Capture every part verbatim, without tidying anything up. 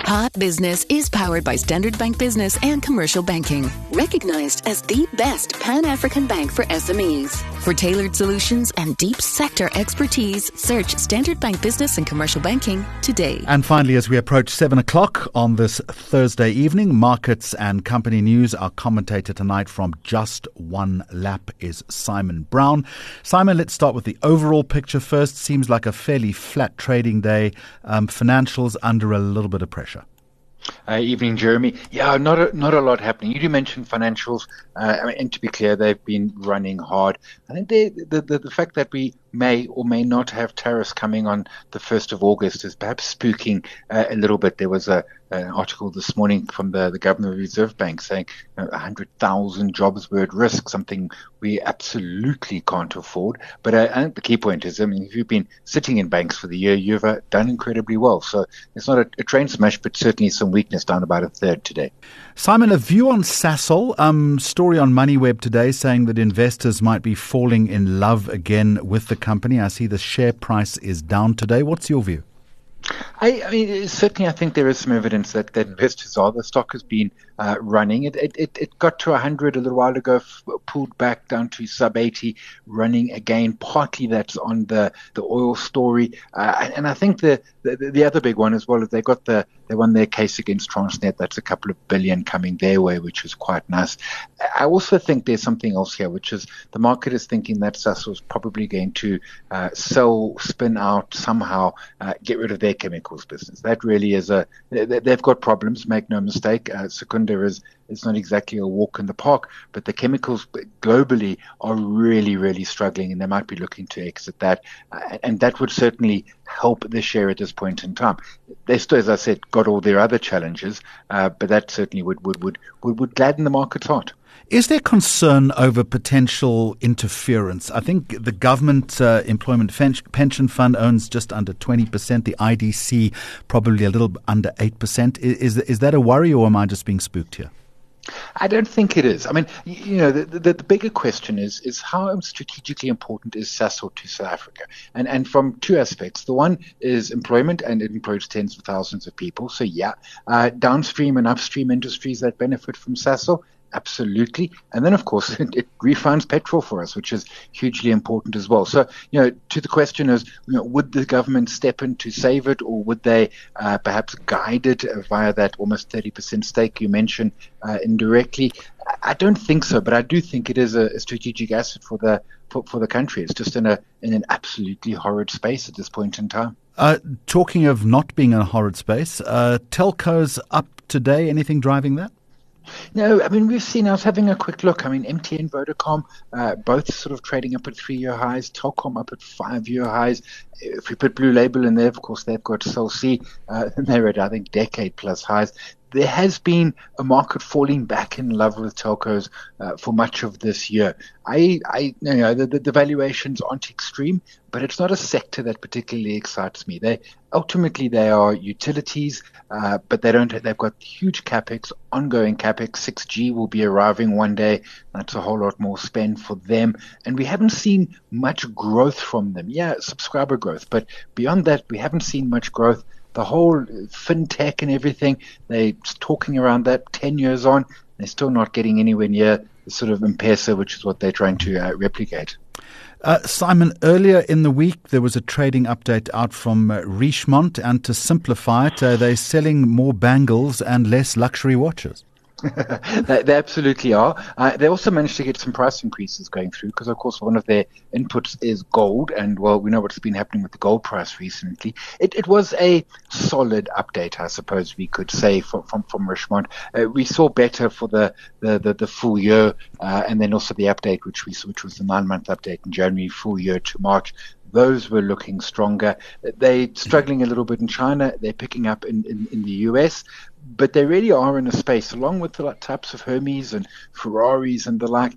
Hot Business is powered by Standard Bank Business and Commercial Banking, recognized as the best Pan-African bank for S M Es. For tailored solutions and deep sector expertise, search Standard Bank Business and Commercial Banking today. And finally, as we approach seven o'clock on this Thursday evening, markets and company news. Our commentator tonight from Just One Lap is Simon Brown. Simon, let's start with the overall picture first. Seems like a fairly flat trading day. Um, financials under a little bit of pressure. Uh, evening, Jeremy. Yeah, not a, not a lot happening. You do mention financials, uh, I mean, and to be clear, they've been running hard. I think they, the, the the fact that we may or may not have tariffs coming on the first of August is perhaps spooking uh, a little bit. There was a an article this morning from the, the Governor of the Reserve Bank saying you know, one hundred thousand jobs were at risk, something we absolutely can't afford. But uh, I think the key point is, I mean, if you've been sitting in banks for the year, you've uh, done incredibly well. So it's not a, a train smash, but certainly some weakness, down about a third today. Simon, a view on Sasol. Um, story on MoneyWeb today saying that investors might be falling in love again with the company. I see the share price is down today. What's your view? I, I mean, certainly I think there is some evidence that, that investors are. The stock has been uh, running. It, it it it got to one hundred a little while ago, f- pulled back down to sub eighty, running again. Partly that's on the, the oil story. Uh, and I think the, the the other big one as well is they got the they won their case against Transnet. That's a couple of billion coming their way, which is quite nice. I also think there's something else here, which is the market is thinking that Sasol is probably going to uh, sell, spin out, somehow uh, get rid of their chemicals business. That really is a, they've got problems, make no mistake. Uh, Secunda is, is not exactly a walk in the park, but the chemicals globally are really, really struggling, and they might be looking to exit that. Uh, and that would certainly help the share at this point in time. They still, as I said, got all their other challenges, uh, but that certainly would, would, would, would, would gladden the market's heart. Is there concern over potential interference? I think the Government uh, Employment Fen- Pension Fund owns just under twenty percent. The I D C probably a little under eight percent. Is, is, is that a worry, or am I just being spooked here? I don't think it is. I mean, you know, the, the, the bigger question is is how strategically important is Sasol to South Africa? And and from two aspects. The one is employment, and it employs tens of thousands of people. So, yeah, uh, downstream and upstream industries that benefit from Sasol. Absolutely. And then, of course, it, it refunds petrol for us, which is hugely important as well. So, you know, to the question is, you know, would the government step in to save it, or would they uh, perhaps guide it via that almost thirty percent stake you mentioned uh, indirectly? I don't think so, but I do think it is a, a strategic asset for the for, for the country. It's just in a in an absolutely horrid space at this point in time. Uh, talking of not being in a horrid space, uh, telcos up today. Anything driving that? No, I mean, we've seen, I was having a quick look. I mean, M T N, Vodacom, uh, both sort of trading up at three-year highs, Telkom up at five-year highs. If we put Blue Label in there, of course, they've got Cell C, uh, and they're at, I think, decade-plus highs. There has been a market falling back in love with telcos uh, for much of this year. I, I you know, the, the, the valuations aren't extreme, but it's not a sector that particularly excites me. They ultimately they are utilities, uh, but they don't. They've got huge capex, ongoing capex. six G will be arriving one day. That's a whole lot more spend for them, and we haven't seen much growth from them. Yeah, subscriber growth, but beyond that, we haven't seen much growth. The whole fintech and everything, they're talking around that ten years on, they're still not getting anywhere near the sort of M-Pesa, which is what they're trying to uh, replicate. Uh, Simon, earlier in the week, there was a trading update out from uh, Richemont, and to simplify it, uh, they're selling more bangles and less luxury watches. they, they absolutely are. Uh, they also managed to get some price increases going through because, of course, one of their inputs is gold. And, well, we know what's been happening with the gold price recently. It, it was a solid update, I suppose we could say, from, from, from Richemont. Uh, we saw better for the, the, the, the full year uh, and then also the update, which we which was the nine-month update in January, full year to March. Those were looking stronger. They're struggling a little bit in China. They're picking up in, in, in the U S. but they really are in a space, along with the types of Hermes and Ferraris and the like,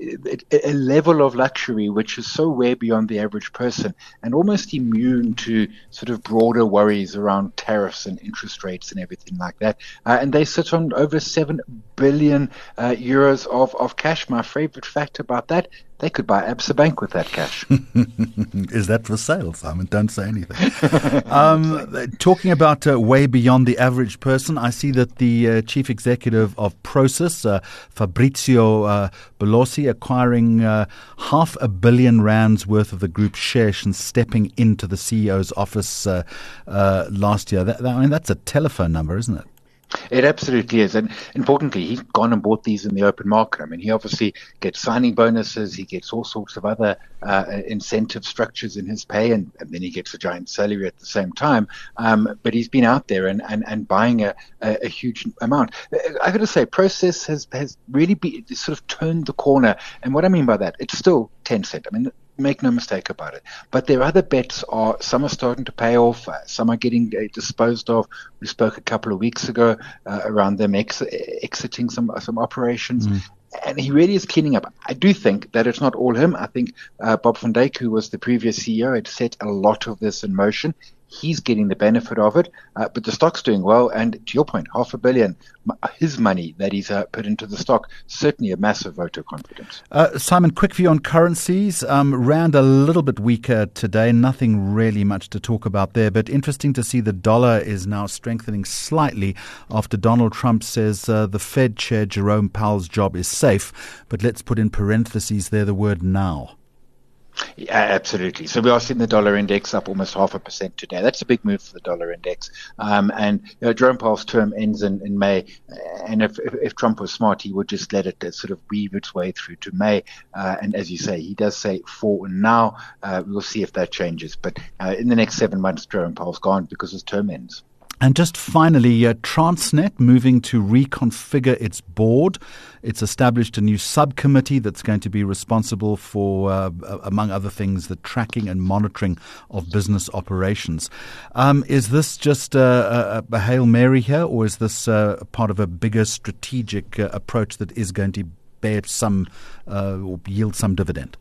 a level of luxury which is so way beyond the average person and almost immune to sort of broader worries around tariffs and interest rates and everything like that. Uh, and they sit on over seven billion uh, euros of, of cash. My favorite fact about that, they could buy Absa Bank with that cash. Is that for sale, Simon? Don't say anything. um, talking about uh, way beyond the average person, I see that the uh, chief executive of Prosus, uh, Fabrizio uh, Bolosi, acquiring uh, half a billion rands worth of the group's shares and stepping into the C E O's office uh, uh, last year. That, that, I mean, that's a telephone number, isn't it? It absolutely is. And importantly, he's gone and bought these in the open market. I mean, he obviously gets signing bonuses. He gets all sorts of other uh, incentive structures in his pay. And, and then he gets a giant salary at the same time. Um, but he's been out there and, and, and buying a, a, a huge amount. I got to say, Prosus has, has really be, sort of turned the corner. And what I mean by that, it's still Tencent. I mean, make no mistake about it. But their other bets are, some are starting to pay off, uh, some are getting uh, disposed of. We spoke a couple of weeks ago uh, around them ex- exiting some some operations. Mm. And he really is cleaning up. I do think that it's not all him. I think uh, Bob van Dijk, who was the previous C E O, had set a lot of this in motion. He's getting the benefit of it, uh, but the stock's doing well. And to your point, half a billion, his money that he's uh, put into the stock, certainly a massive vote of confidence. Uh, Simon, quick view on currencies. Um, Rand a little bit weaker today. Nothing really much to talk about there, but interesting to see the dollar is now strengthening slightly after Donald Trump says uh, the Fed chair Jerome Powell's job is safe. But let's put in parentheses there the word now. Yeah, absolutely. So we are seeing the dollar index up almost half a percent today. That's a big move for the dollar index. Um, and you know, Jerome Powell's term ends in, in May. And if, if, if Trump was smart, he would just let it uh, sort of weave its way through to May. Uh, and as you say, he does say for now. Uh, we'll see if that changes. But uh, in the next seven months, Jerome Powell's gone because his term ends. And just finally, uh, Transnet moving to reconfigure its board. It's established a new subcommittee that's going to be responsible for, uh, among other things, the tracking and monitoring of business operations. Um, is this just a, a, a Hail Mary here, or is this uh, part of a bigger strategic uh, approach that is going to bear some uh, or yield some dividend?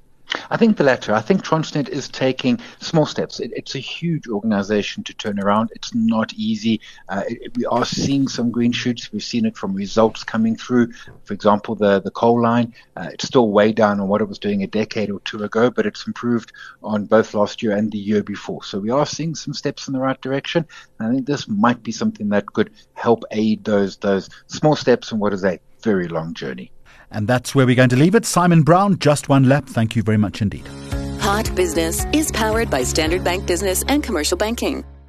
I think the latter. I think Transnet is taking small steps. It, it's a huge organization to turn around. It's not easy. Uh, it, we are seeing some green shoots. We've seen it from results coming through. For example, the, the coal line, uh, it's still way down on what it was doing a decade or two ago, but it's improved on both last year and the year before. So we are seeing some steps in the right direction. And I think this might be something that could help aid those, those small steps in what is a very long journey. And that's where we're going to leave it. Simon Brown, Just One Lap. Thank you very much indeed. Hot Business is powered by Standard Bank Business and Commercial Banking.